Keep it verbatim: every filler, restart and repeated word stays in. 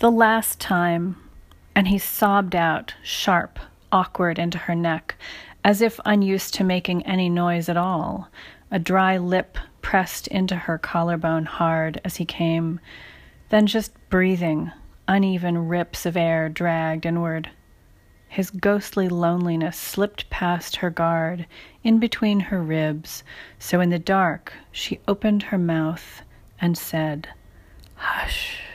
The last time, and he sobbed out, sharp, awkward into her neck, as if unused to making any noise at all, a dry lip pressed into her collarbone hard as he came, then just breathing, uneven rips of air dragged inward. His ghostly loneliness slipped past her guard, in between her ribs, so in the dark she opened her mouth and said, "Hush."